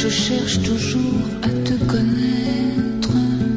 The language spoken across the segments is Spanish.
Je cherche toujours à te connaître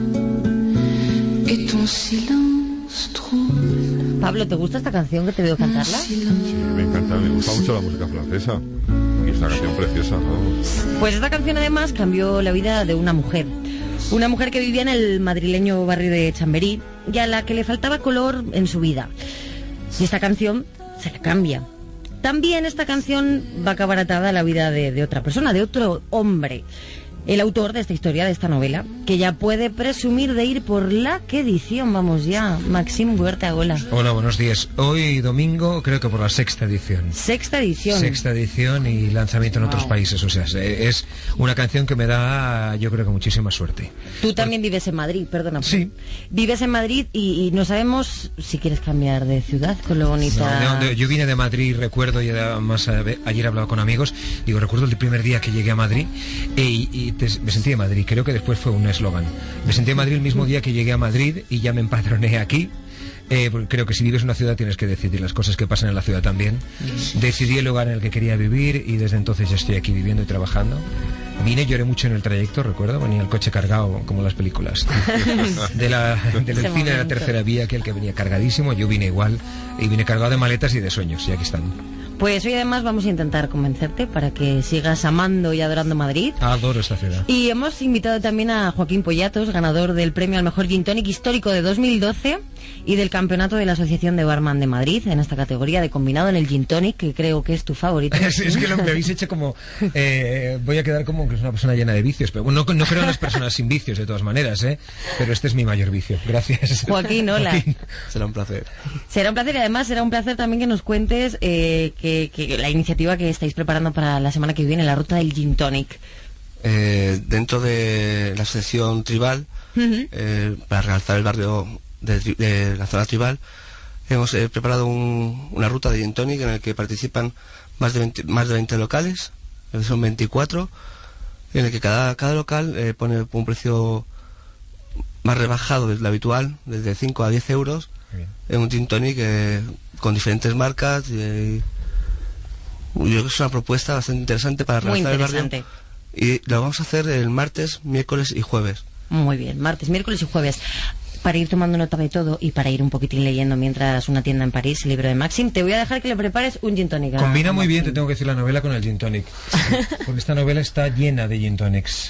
et ton silence trouble. Pablo, ¿te gusta esta canción que te veo cantarla? Sí, me encanta, me gusta mucho la música francesa. Y esta canción preciosa, ¿no? Pues esta canción además cambió la vida de una mujer. Una mujer que vivía en el madrileño barrio de Chamberí y a la que le faltaba color en su vida. Y esta canción se la cambia. También esta canción va a acabar atada a la vida de otra persona, de otro hombre. El autor de esta historia, de esta novela, que ya puede presumir de ir por la... ¿Qué edición vamos ya? Maxim Huerta, hola. Hola, buenos días. Hoy domingo creo que por la sexta edición. Sexta edición. Sexta edición y lanzamiento en otros países. O sea, es una canción que me da, yo creo que muchísima suerte. Tú también vives en Madrid, perdona. Sí. Vives en Madrid y no sabemos si quieres cambiar de ciudad con lo bonita... No, yo vine de Madrid, recuerdo, y además ayer he hablado con amigos, digo, recuerdo el primer día que llegué a Madrid y me sentí de Madrid, creo que después fue un eslogan. Me sentí de Madrid el mismo día que llegué a Madrid y ya me empadroné aquí. Porque creo que si vives en una ciudad tienes que decidir las cosas que pasan en la ciudad también. Decidí el lugar en el que quería vivir y desde entonces ya estoy aquí viviendo y trabajando. Vine, lloré mucho en el trayecto, recuerdo, venía el coche cargado como las películas del cine de la tercera vía, aquel que venía cargadísimo. Yo vine igual y vine cargado de maletas y de sueños y aquí están. Pues hoy además vamos a intentar convencerte para que sigas amando y adorando Madrid. Adoro esta ciudad. Y hemos invitado también a Joaquín Pollatos, ganador del premio al mejor Gin Tonic histórico de 2012 y del campeonato de la Asociación de Barman de Madrid en esta categoría de combinado en el Gin Tonic, que creo que es tu favorito. Es que me habéis hecho como... voy a quedar como que es una persona llena de vicios, pero no creo en las personas sin vicios de todas maneras, pero este es mi mayor vicio. Gracias. Joaquín, hola. Joaquín. Será un placer. Será un placer y además será un placer también que nos cuentes que la iniciativa que estáis preparando para la semana que viene, la ruta del Gin Tonic. Dentro de la asociación tribal, para realzar el barrio de la zona tribal, hemos preparado una ruta de Gin Tonic en la que participan más de 20 locales, son 24, en el que cada local pone un precio más rebajado del habitual, desde 5 a 10 euros, en un Gin Tonic con diferentes marcas. Yo creo que es una propuesta bastante interesante para realzar el barrio. Y lo vamos a hacer el martes, miércoles y jueves. Muy bien, martes, miércoles y jueves. Para ir tomando nota de todo y para ir un poquitín leyendo mientras una tienda en París, el libro de Maxim, te voy a dejar que le prepares un gin tonic. Combina muy bien, te tengo que decir, la novela con el gin tonic. Porque esta novela está llena de gin tonics.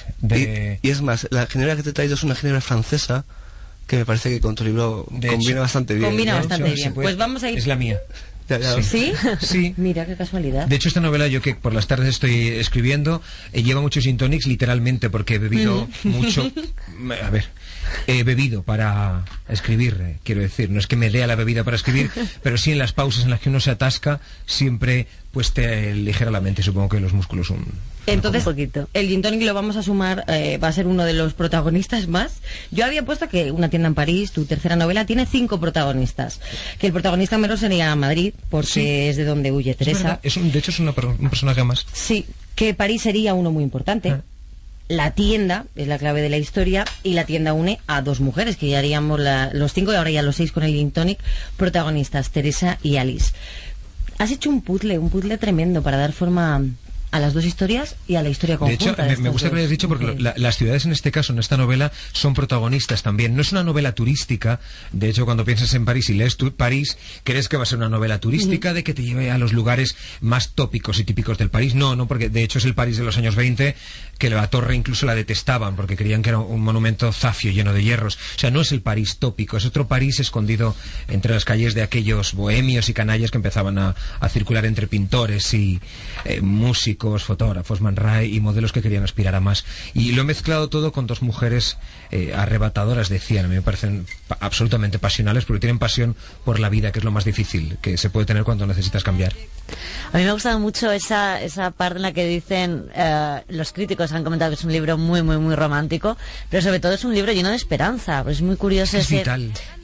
Y es más, la ginebra que te he traído es una ginebra francesa que me parece que con tu libro combina bastante bien. Combina bastante bien. Pues vamos a ir... Es la mía. ¿Sí? Sí. Mira, qué casualidad. De hecho, esta novela, yo que por las tardes estoy escribiendo, lleva muchos gin tonics, literalmente, porque he bebido mucho... A ver, he bebido para escribir, quiero decir. No es que me dé a la bebida para escribir, pero sí en las pausas en las que uno se atasca, siempre pues te ligera la mente, supongo que los músculos Entonces, el gin tonic lo vamos a sumar, va a ser uno de los protagonistas más. Yo había puesto que Una tienda en París, tu tercera novela, tiene 5 protagonistas. Que el protagonista mero sería Madrid, porque es de donde huye Teresa. De hecho es un personaje más. Sí, que París sería uno muy importante. La tienda es la clave de la historia y la tienda une a 2 mujeres, que ya haríamos los 5 y ahora ya los 6 con el gin tonic, protagonistas, Teresa y Alice. Has hecho un puzzle tremendo para dar forma a las 2 historias y a la historia conjunta. De hecho, me gusta que lo hayas dicho porque las ciudades en este caso, en esta novela, son protagonistas también. No es una novela turística. De hecho, cuando piensas en París y lees París, crees que va a ser una novela turística de que te lleve a los lugares más tópicos y típicos del París. No, porque de hecho es el París de los años 20, que la torre incluso la detestaban porque creían que era un monumento zafio lleno de hierros. O sea, no es el París tópico, es otro París escondido entre las calles de aquellos bohemios y canallas que empezaban a circular entre pintores y músicos, fotógrafos, Man Ray y modelos que querían aspirar a más. Y lo he mezclado todo con 2 mujeres arrebatadoras, decían. A mí me parecen absolutamente pasionales porque tienen pasión por la vida, que es lo más difícil que se puede tener cuando necesitas cambiar. A mí me ha gustado mucho esa parte en la que dicen, los críticos han comentado que es un libro muy, muy, muy romántico, pero sobre todo es un libro lleno de esperanza. Pues es muy curioso es vital.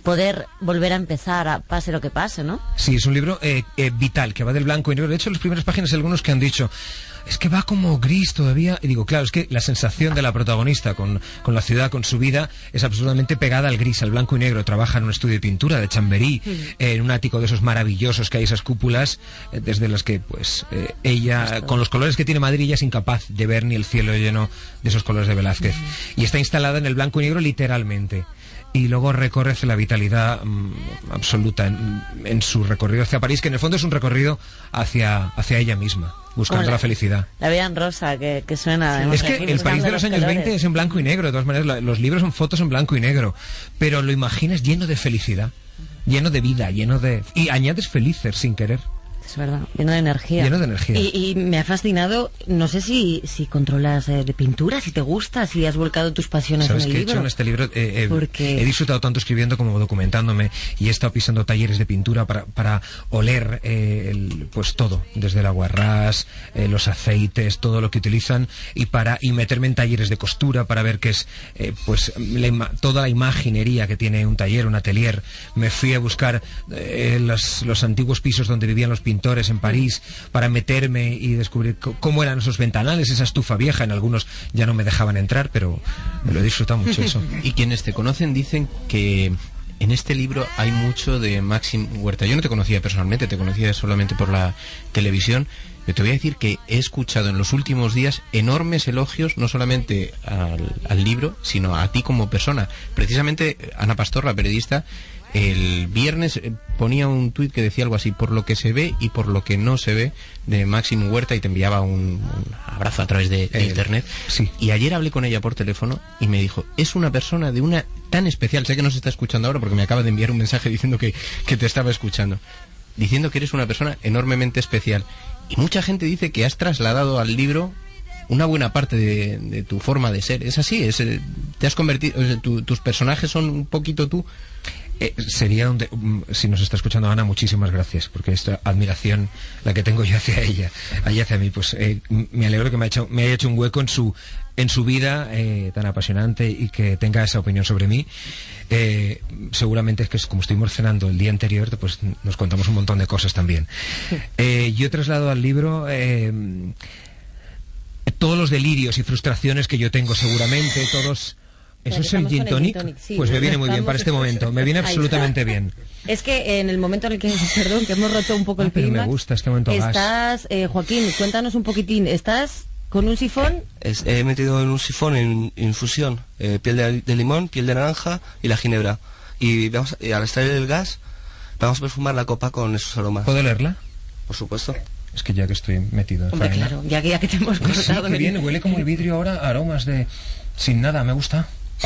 poder volver a empezar, pase lo que pase, ¿no? Sí, es un libro vital, que va del blanco y negro. De hecho, en las primeras páginas hay algunos que han dicho, es que va como gris todavía. Y digo, claro, es que la sensación de la protagonista con la ciudad, con su vida, es absolutamente pegada al gris, al blanco y negro. Trabaja en un estudio de pintura de Chamberí, en un ático de esos maravillosos que hay, esas cúpulas, desde las que, pues, ella, con los colores que tiene Madrid, ella es incapaz de ver ni el cielo lleno de esos colores de Velázquez. Y está instalada en el blanco y negro literalmente. Y luego recorre la vitalidad absoluta en su recorrido hacia París, que en el fondo es un recorrido hacia ella misma, buscando la felicidad. La vida en rosa, que suena... Es que el París de los años 20 es en blanco y negro, de todas maneras, los libros son fotos en blanco y negro, pero lo imaginas lleno de felicidad, lleno de vida, lleno de... Y añades felices sin querer. Es verdad, lleno de energía. Lleno de energía. Y me ha fascinado, no sé si controlas de pintura, si te gusta, si has volcado tus pasiones en el libro. ¿Sabes qué he hecho en este libro? He disfrutado tanto escribiendo como documentándome, y he estado pisando talleres de pintura para oler pues todo, desde el aguarrás, los aceites, todo lo que utilizan, y meterme en talleres de costura para ver qué es pues toda la imaginería que tiene un taller, un atelier. Me fui a buscar los antiguos pisos donde vivían los pintores en París para meterme y descubrir cómo eran esos ventanales, esa estufa vieja. En algunos ya no me dejaban entrar, pero me lo he disfrutado mucho eso. Y quienes te conocen dicen que en este libro hay mucho de Máxim Huerta. Yo no te conocía personalmente, te conocía solamente por la televisión. Pero te voy a decir que he escuchado en los últimos días enormes elogios, no solamente al libro, sino a ti como persona. Precisamente Ana Pastor, la periodista, el viernes ponía un tuit que decía algo así: por lo que se ve y por lo que no se ve de Máxim Huerta, y te enviaba un abrazo a través de internet. Sí. Y ayer hablé con ella por teléfono y me dijo, es una persona de una tan especial, sé que no se está escuchando ahora porque me acaba de enviar un mensaje diciendo que te estaba escuchando, diciendo que eres una persona enormemente especial. Y mucha gente dice que has trasladado al libro una buena parte de tu forma de ser. Es así, te has convertido, tus personajes son un poquito tú. Sería si nos está escuchando Ana, muchísimas gracias, porque esta admiración la que tengo yo hacia ella hacia mí, pues me alegro que me haya hecho un hueco en su vida tan apasionante, y que tenga esa opinión sobre mí. Seguramente es que, como estuvimos cenando el día anterior, pues nos contamos un montón de cosas también. Yo he trasladado al libro todos los delirios y frustraciones que yo tengo, seguramente todos. ¿Eso es el gin tonic? Sí, pues me viene muy bien para este momento, me viene absolutamente bien. Es que en el momento en el que, perdón, que hemos roto un poco el pero clima. Me gusta este momento. Estás, Joaquín, cuéntanos un poquitín, ¿estás con un sifón? He metido en un sifón en infusión, piel de limón, piel de naranja y la ginebra. Y al extraer el gas, vamos a perfumar la copa con esos aromas. ¿Puedo leerla? Por supuesto. Es que ya que estoy metido en Hombre, faena. claro, ya que te hemos cortado. Sí, bien, huele como el vidrio ahora, aromas de... sin nada, me gusta.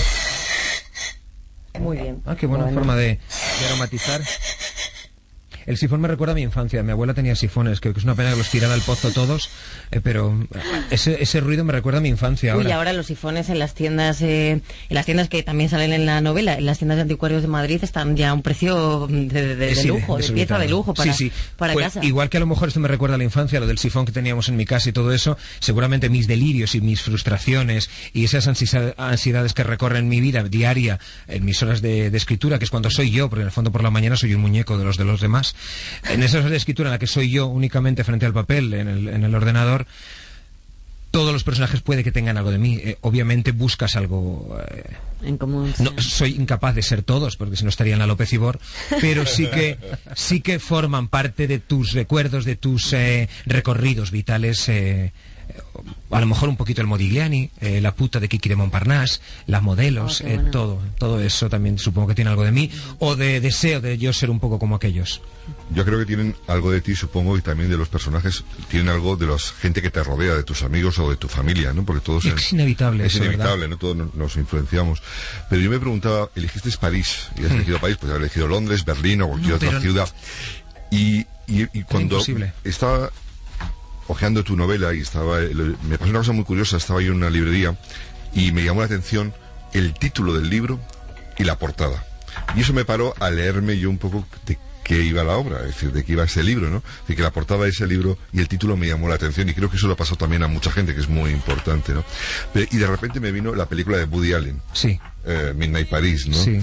Muy bien. Ah, qué buena forma de aromatizar. El sifón me recuerda a mi infancia. Mi abuela tenía sifones, que es una pena que los tirara al pozo todos, pero ese ruido me recuerda a mi infancia ahora. Uy, ahora los sifones en las tiendas que también salen en la novela, en las tiendas de anticuarios de Madrid, están ya a un precio de lujo, de pieza de lujo para pues, casa. Igual que a lo mejor esto me recuerda a la infancia, lo del sifón que teníamos en mi casa y todo eso, seguramente mis delirios y mis frustraciones y esas ansiedades que recorren mi vida diaria en mis horas de escritura, que es cuando soy yo, porque en el fondo por la mañana soy un muñeco de los demás. En esas horas de escritura en la que soy yo únicamente frente al papel, en el ordenador, todos los personajes puede que tengan algo de mí. Obviamente buscas algo en común. No, soy incapaz de ser todos, porque si no estaría en la López Ibor, pero sí que forman parte de tus recuerdos, de tus recorridos vitales. A lo mejor un poquito el Modigliani, la puta de Kiki de Montparnasse, las modelos, bueno. todo eso también supongo que tiene algo de mí, o de deseo de yo ser un poco como aquellos. Yo creo que tienen algo de ti, supongo, y también de los personajes, tienen algo de la gente que te rodea, de tus amigos o de tu familia, ¿no? Porque todos es inevitable. Es inevitable, ¿no? Todos nos influenciamos. Pero yo me preguntaba, elegiste París, y has elegido París, pues has elegido Londres, Berlín o cualquier otra ciudad. Y cuando estaba hojeando tu novela y me pasó una cosa muy curiosa, estaba yo en una librería y me llamó la atención el título del libro y la portada. Y eso me paró a leerme yo un poco de qué iba la obra, es decir, de qué iba ese libro, ¿no? De que la portada de ese libro y el título me llamó la atención, y creo que eso lo ha pasado también a mucha gente, que es muy importante, ¿no? Y de repente me vino la película de Woody Allen. Sí. Midnight Paris, ¿no? Sí.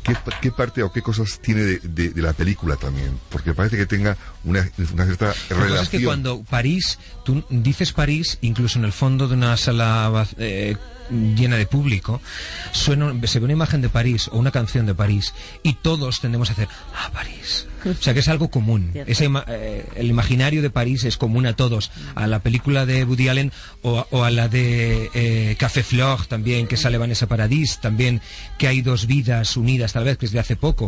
¿qué parte o qué cosas tiene de la película también? Porque parece que tenga una cierta relación. Lo que pasa es que cuando París, tú dices París, incluso en el fondo de una sala llena de público, se ve una imagen de París o una canción de París y todos tendemos a hacer París. O sea que es algo común. El imaginario de París es común a todos, a la película de Woody Allen o a la de Café Fleur también, que sale Vanessa Paradis también, que hay dos vidas unidas tal vez, que es de hace poco.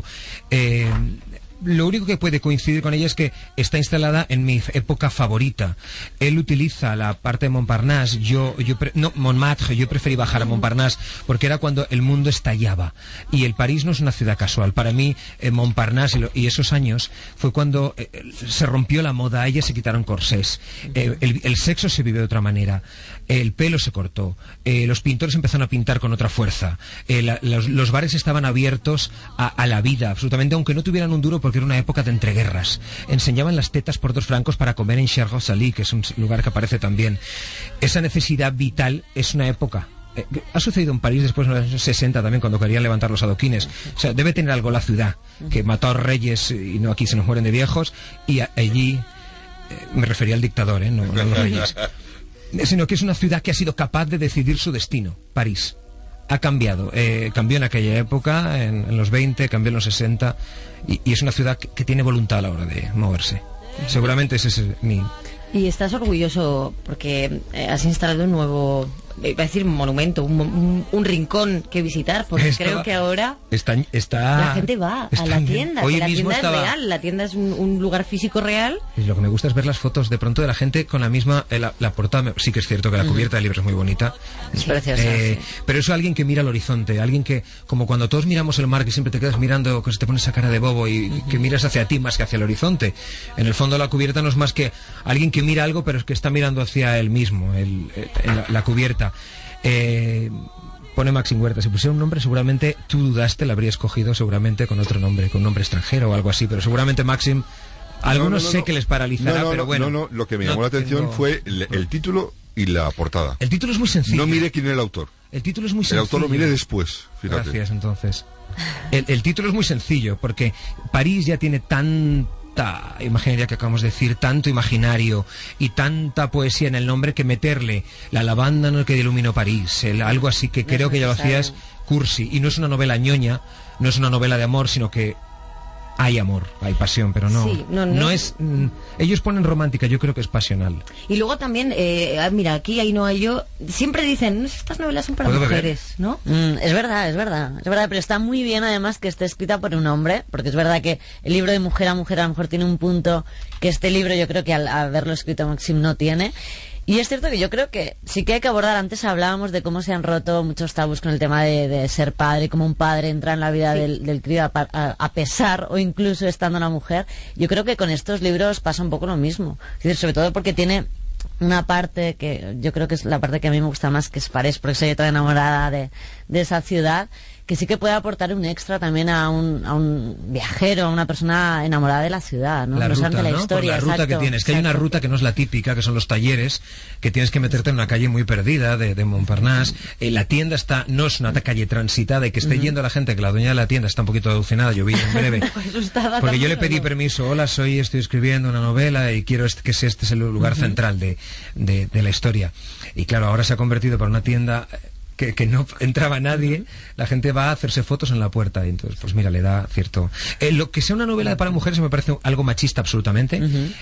Lo único que puede coincidir con ella es que está instalada en mi época favorita. Él utiliza la parte de Montparnasse, Montmartre, yo preferí bajar a Montparnasse porque era cuando el mundo estallaba. Y el París no es una ciudad casual. Para mí, Montparnasse y esos años fue cuando se rompió la moda, a ella se quitaron corsés, el sexo se vive de otra manera, el pelo se cortó, los pintores empezaron a pintar con otra fuerza, los bares estaban abiertos a la vida, absolutamente, aunque no tuvieran un duro, porque era una época de entreguerras. Enseñaban las tetas por 2 francos para comer en Cher-Rosalie, que es un lugar que aparece también. Esa necesidad vital es una época. Ha sucedido en París después de los años 60 también, cuando querían levantar los adoquines. O sea, debe tener algo la ciudad, que mató a reyes y no aquí se nos mueren de viejos, y allí, me refería al dictador, no a los reyes, sino que es una ciudad que ha sido capaz de decidir su destino, París. Ha cambiado, cambió en aquella época, en los 20, cambió en los 60, y es una ciudad que tiene voluntad a la hora de moverse. Seguramente ese es mi... Y estás orgulloso porque has instalado un nuevo, iba a decir monumento, un rincón que visitar, porque creo que ahora la gente va a la tienda, que la tienda es real, la tienda es un lugar físico real. Y lo que me gusta es ver las fotos de pronto de la gente con la misma, la portada, sí que es cierto que la cubierta del libro es muy bonita. Es preciosa, sí. Pero es alguien que mira al horizonte, alguien que, como cuando todos miramos el mar, que siempre te quedas mirando, que se te pone esa cara de bobo y que miras hacia ti más que hacia el horizonte. En el fondo la cubierta no es más que alguien que mira algo, pero es que está mirando hacia él mismo, la cubierta. Pone Maxim Huerta. Si pusiera un nombre, seguramente tú dudaste, la habría escogido seguramente con otro nombre, con un nombre extranjero o algo así, pero seguramente Maxim, algunos sé que les paralizará, pero bueno. No, lo que me llamó la atención fue el título y la portada. El título es muy sencillo. No mire quién es el autor. El título es muy sencillo. El autor lo mire después, fíjate. Gracias, entonces. El título es muy sencillo, porque París ya tiene tanta imaginería que acabamos de decir, tanto imaginario y tanta poesía en el nombre, que meterle la lavanda no que iluminó París, algo así que creo que ya lo hacías cursi, y no es una novela ñoña, no es una novela de amor, sino que hay amor, hay pasión, pero no, sí, no es... ellos ponen romántica, yo creo que es pasional. Y luego también, mira, aquí hay no hay yo, siempre dicen, estas novelas son para mujeres, ¿no? Es verdad, pero está muy bien además que esté escrita por un hombre, porque es verdad que el libro de mujer a mujer a lo mejor tiene un punto que este libro yo creo que al haberlo escrito Maxim no tiene. Y es cierto que yo creo que sí que hay que abordar, antes hablábamos de cómo se han roto muchos tabús con el tema de ser padre, cómo un padre entra en la vida del crío a pesar o incluso estando una mujer. Yo creo que con estos libros pasa un poco lo mismo, es decir, sobre todo porque tiene una parte que yo creo que es la parte que a mí me gusta más, que es París, porque soy toda enamorada de esa ciudad, que sí que puede aportar un extra también a un viajero, a una persona enamorada de la ciudad, ¿no? La ruta, de la historia, por la ruta que tienes, que hay una ruta que no es la típica, que son los talleres, que tienes que meterte en una calle muy perdida de Montparnasse. La tienda no es una calle transitada, y que esté yendo la gente, que la dueña de la tienda está un poquito alucinada, yo vi en breve, porque yo le pedí permiso, hola, estoy escribiendo una novela y quiero que este es el lugar central de la historia. Y claro, ahora se ha convertido por una tienda que no entraba nadie, la gente va a hacerse fotos en la puerta, y entonces pues mira, le da cierto... lo que sea una novela para mujeres me parece algo machista absolutamente.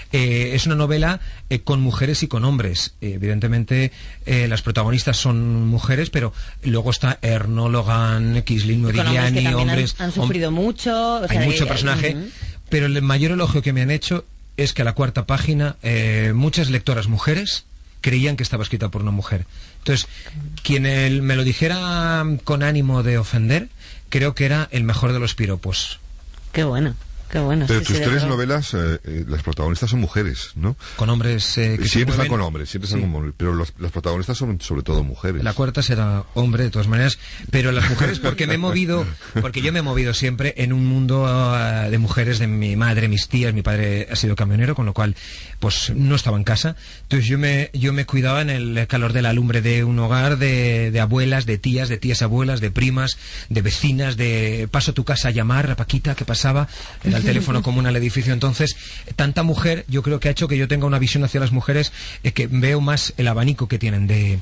Es una novela con mujeres y con hombres, evidentemente las protagonistas son mujeres, pero luego está Erno, Logan, Kisling, Modigliani, hombres han sufrido mucho, o sea, hay mucho personaje, pero el mayor elogio que me han hecho es que a la 4ª página muchas lectoras mujeres creían que estaba escrita por una mujer. Entonces, quien me lo dijera con ánimo de ofender, creo que era el mejor de los piropos. Qué bueno. Qué bueno. Pero sí, tus sí, tres verdad. novelas, las protagonistas son mujeres, ¿no? Con hombres que Siempre están con hombres, pero las protagonistas son sobre todo mujeres. La cuarta será hombre, de todas maneras, pero las mujeres, porque yo me he movido siempre en un mundo de mujeres, de mi madre, mis tías, mi padre ha sido camionero, con lo cual, pues no estaba en casa. Entonces yo me cuidaba en el calor de la lumbre de un hogar, de abuelas, de tías abuelas, de primas, de vecinas, de paso a tu casa a llamar, a Paquita, ¿qué pasaba? Era el teléfono común al edificio. Entonces, tanta mujer, yo creo que ha hecho que yo tenga una visión hacia las mujeres, que veo más el abanico que tienen de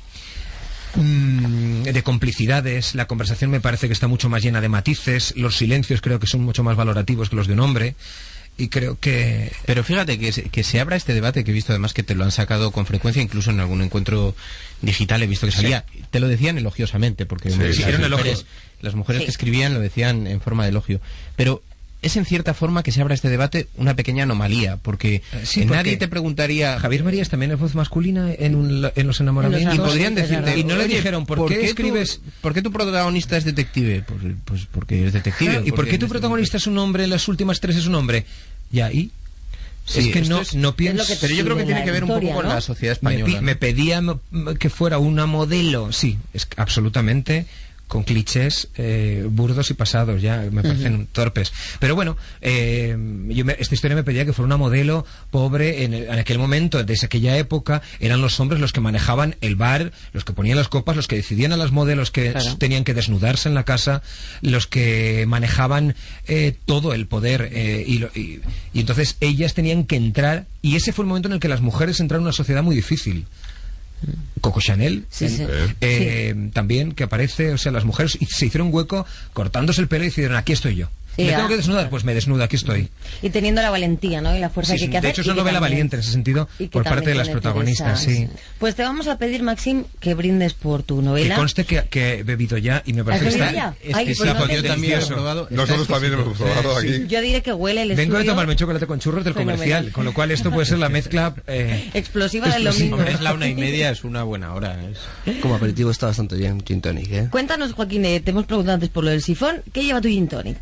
complicidades. La conversación me parece que está mucho más llena de matices, los silencios creo que son mucho más valorativos que los de un hombre. Y creo que... Pero fíjate que se abra este debate, que he visto además que te lo han sacado con frecuencia, incluso en algún encuentro digital he visto que salía. Sí. Te lo decían elogiosamente, porque las mujeres que escribían lo decían en forma de elogio. Pero es en cierta forma que se abra este debate una pequeña anomalía, porque nadie te preguntaría... Javier Marías también es voz masculina en Los enamoramientos. Y podrían decirte... Y no le dijeron, ¿por qué escribes...? ¿Por qué tu protagonista es detective? Pues porque es detective. ¿Y por qué tu protagonista es un hombre, las últimas tres es un hombre? Ya, ¿y...? Sí, es que no pienso... Pero yo creo que tiene que ver un poco con la sociedad española. Me pedía que fuera una modelo, sí, es absolutamente... con clichés burdos y pasados, ya me parecen torpes. Pero bueno, esta historia me pedía que fuera una modelo pobre en aquel momento, desde aquella época, eran los hombres los que manejaban el bar, los que ponían las copas, los que decidían a las modelos que tenían que desnudarse en la casa, los que manejaban todo el poder, y entonces ellas tenían que entrar, y ese fue el momento en el que las mujeres entraron en una sociedad muy difícil. Coco Chanel también, que aparece, o sea, las mujeres se hicieron hueco cortándose el pelo y decidieron, aquí estoy yo. ¿Me tengo que desnudar? Pues me desnudo, aquí estoy. Y teniendo la valentía, ¿no? Y la fuerza que hay que hacer. De hecho, es una novela valiente en ese sentido, por parte de las protagonistas, sí. Pues te vamos a pedir, Maxim, que brindes por tu novela. Que conste que he bebido ya y me parece que está... Ya? Es que yo también he probado. Nosotros también hemos probado aquí. Yo diré que huele el Vengo de tomarme chocolate con churros del comercial, con lo cual esto puede ser la mezcla... explosiva del domingo. Es la 1:30, es una buena hora. Como aperitivo está bastante bien, gin tonic, ¿eh? Cuéntanos, Joaquín, te hemos preguntado antes por lo del sifón. ¿Qué lleva tu gin tonic?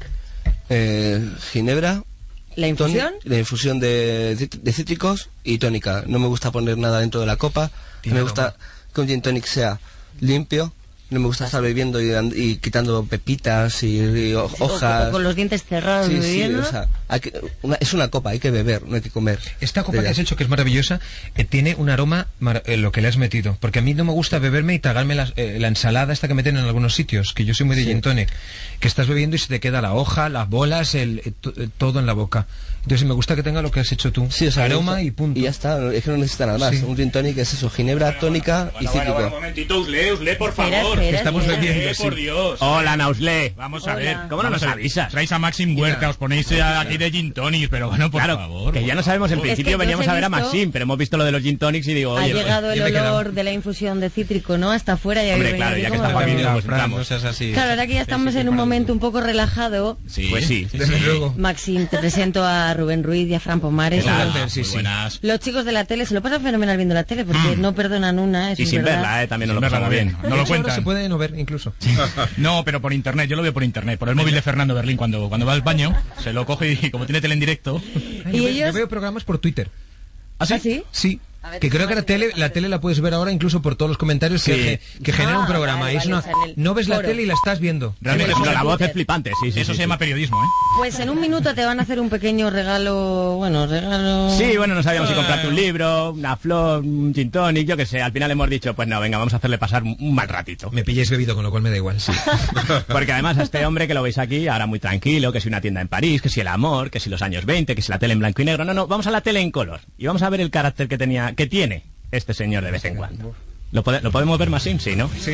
Ginebra, ¿la infusión? La infusión de cítricos y tónica. No me gusta poner nada dentro de la copa. Me gusta que un gin tonic sea limpio. No me gusta estar bebiendo y quitando pepitas y hojas. O con los dientes cerrados bebiendo. O sea, es una copa, hay que beber, no hay que comer. Esta copa que has hecho, que es maravillosa, tiene un aroma, lo que le has metido. Porque a mí no me gusta beberme y tragarme la ensalada esta que meten en algunos sitios, que yo soy muy de gin tonic, que estás bebiendo y se te queda la hoja, las bolas, todo en la boca. Entonces me gusta que tenga lo que has hecho tú, o sea, aroma y punto. Y ya está, es que no necesita nada más. Un gin tonic es eso, ginebra, tónica y cítrico. Un momentito, Usle, por favor. Estamos bebiendo, por Dios. Hola, Nausle. Vamos a ver. ¿Cómo no nos avisas? Traéis a Maxim Huerta, os ponéis aquí de gin tonics, pero bueno, por favor. Que ya no sabemos, en principio veníamos a ver a Maxim, pero hemos visto lo de los gin tonics y digo, oye... Ha llegado el olor de la infusión de cítrico, ¿no? Hasta afuera y hombre, claro, ya que está familia, pues entramos. Claro, ahora que ya estamos en un momento un poco relajado. Pues sí. Desde luego. Maxim, te presento a Rubén Ruiz y a Fran Pomares. Buenas. Los chicos de la tele se lo pasan fenomenal viendo la tele porque no perdonan una. Y sin verla, también nos lo pasamos bien. No lo cuentan. Se puede no ver incluso. No, pero por internet, yo lo veo por internet, por el móvil de Fernando Berlín cuando va al baño, se lo coge y como tiene tele en directo. Yo veo programas por Twitter. ¿Ah, sí? Sí. Que creo que la tele la puedes ver ahora incluso por todos los comentarios que genera un programa. Vale, no ves la tele y la estás viendo. Realmente la voz es flipante, sí. Eso se llama periodismo, ¿eh? Pues en un minuto te van a hacer un pequeño regalo. Sí, no sabíamos si comprarte un libro, una flor, un gin tonic, yo qué sé. Al final hemos dicho, pues no, venga, vamos a hacerle pasar un mal ratito. Me pilláis bebido, con lo cual me da igual, sí. Porque además a este hombre que lo veis aquí, ahora muy tranquilo, que si una tienda en París, que si el amor, que si los años 20, que si la tele en blanco y negro. No, vamos a la tele en color. Y vamos a ver el carácter que tiene este señor de vez en cuando. ¿Lo podemos ver más sí, no? Sí.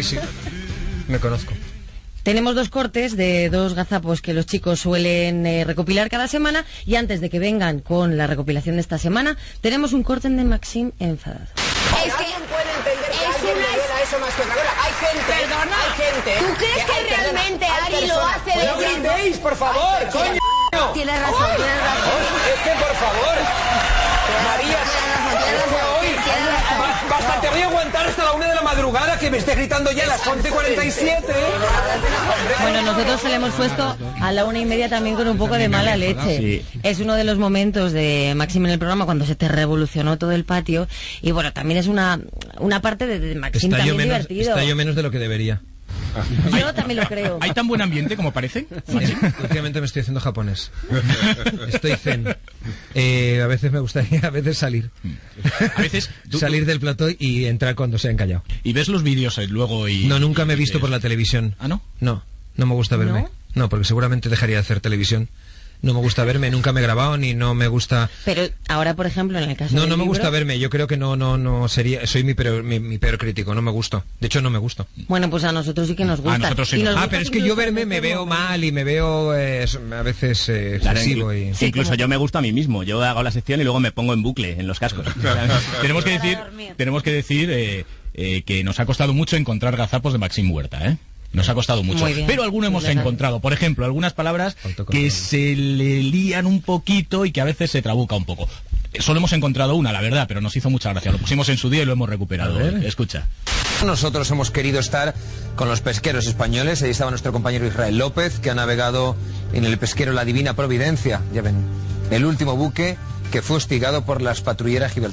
Me conozco. Tenemos dos cortes de dos gazapos que los chicos suelen recopilar cada semana y antes de que vengan con la recopilación de esta semana, tenemos un corte de Maxim enfadado. Es que alguien puede entender que alguien le duela eso más que otra cosa. Hay gente. Perdona. Hay gente. ¿Tú crees que realmente Ari lo hace de ¡No gritéis, por favor! ¡Coño! Tienes razón. Es que, por favor... María, Bastante voy a aguantar hasta la 1 de la madrugada, que me esté gritando ya a las 11:47. Bueno, nosotros se le hemos puesto a la 1:30 también con un poco de mala leche. Sí. Es uno de los momentos de Maxim en el programa cuando se te revolucionó todo el patio. Y bueno, también es una parte de Maxim también divertido. Estallo menos de lo que debería. Yo también lo creo. ¿Hay tan buen ambiente como parece? Últimamente me estoy haciendo japonés. Estoy zen. A veces me gustaría salir. A veces salir del plató y entrar cuando se han callado. ¿Y ves los vídeos luego? No, nunca me he visto por la televisión. ¿Ah, no? No me gusta verme. No, porque seguramente dejaría de hacer televisión. No me gusta verme, nunca me he grabado ni no me gusta. Pero ahora, por ejemplo, en el caso no me gusta verme. Yo creo que no sería. Soy mi peor crítico. No me gusto. De hecho, no me gusto. Bueno, pues a nosotros sí que nos gusta. Pero es que yo verme me veo mal y me veo a veces excesivo. Sí, incluso yo me gusto a mí mismo. Yo hago la sección y luego me pongo en bucle en los cascos. Tenemos que decir que nos ha costado mucho encontrar gazapos de Maxim Huerta, ¿eh? Nos ha costado mucho, pero alguno hemos encontrado. Por ejemplo, algunas palabras que se le lían un poquito y que a veces se trabuca un poco. Solo hemos encontrado una, la verdad, pero nos hizo mucha gracia. Lo pusimos en su día y lo hemos recuperado. Escucha. Nosotros hemos querido estar con los pesqueros españoles. Ahí estaba nuestro compañero Israel López, que ha navegado en el pesquero La Divina Providencia. Ya ven, el último buque que fue hostigado por las patrulleras de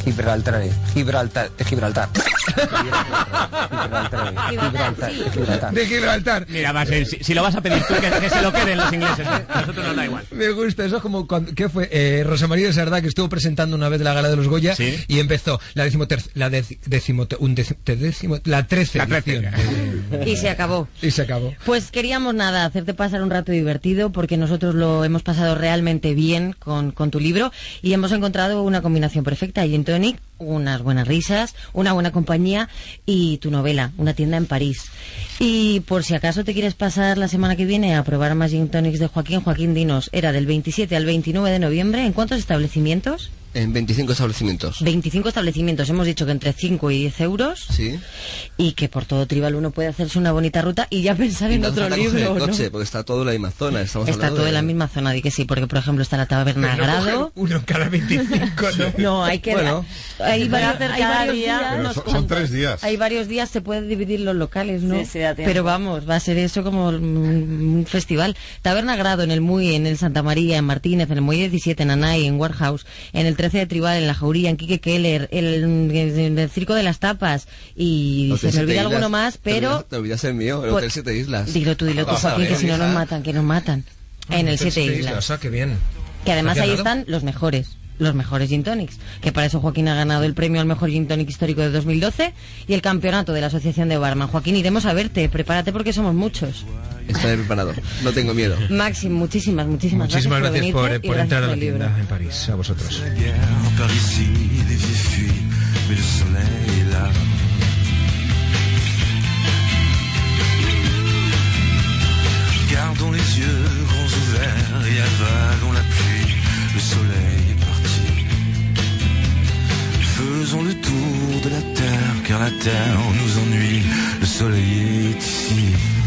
Gibraltar. Mira, va a ser, si lo vas a pedir tú, que se lo queden los ingleses. A nosotros nos da igual. Me gusta, eso es como cuando, ¿qué fue? Rosa María de Sardá, que estuvo presentando una vez la gala de los Goya, ¿sí? Y empezó la 13ª. Y se acabó. Pues queríamos hacerte pasar un rato divertido, porque nosotros lo hemos pasado realmente bien con tu libro, y hemos encontrado una combinación perfecta: gin tonic, unas buenas risas, una buena compañía y tu novela, Una tienda en París. Y por si acaso te quieres pasar la semana que viene a probar más gin tonics de Joaquín, dinos, era del 27 al 29 de noviembre, ¿en cuántos establecimientos? En 25 establecimientos. 25 establecimientos, hemos dicho que entre 5 y 10 euros. Sí. Y que por todo Tribal uno puede hacerse una bonita ruta y ya pensar en otro libro, ¿no? Coche, porque está todo en la misma zona. Está todo en la misma zona, di que sí, porque por ejemplo está la Taberna Grado. Uno en cada 25, ¿no? No, hay que... Bueno, hay varios días. Son 3 días. Hay varios días, se puede dividir los locales, ¿no? Sí, da tiempo. Pero vamos, va a ser eso como un festival. Taberna Grado en el Muy, en el Santa María, en Martínez, en el Muelle 17, en Anay, en Warehouse, en el 13 de Tribal, en la Jauría, en Quique Keller, el Circo de las Tapas, y se me olvida alguno más, pero... Te olvidas el mío, el Hotel 7 Islas. Dilo tú, Joaquín, que si no nos matan, en el 7 Islas. Qué bien. Que además ahí están los mejores gin tonics, que para eso Joaquín ha ganado el premio al mejor gin tonic histórico de 2012 y el campeonato de la Asociación de Barman. Joaquín, iremos a verte, prepárate porque somos muchos. Estoy preparado, no tengo miedo. Maxim, muchísimas gracias por entrar a la tienda en París, a vosotros. Gardons les yeux grands ouverts et avalons la pluie. Le soleil est parti. Faisons le tour de la terre, car la terre nous ennuie. Le soleil est ici.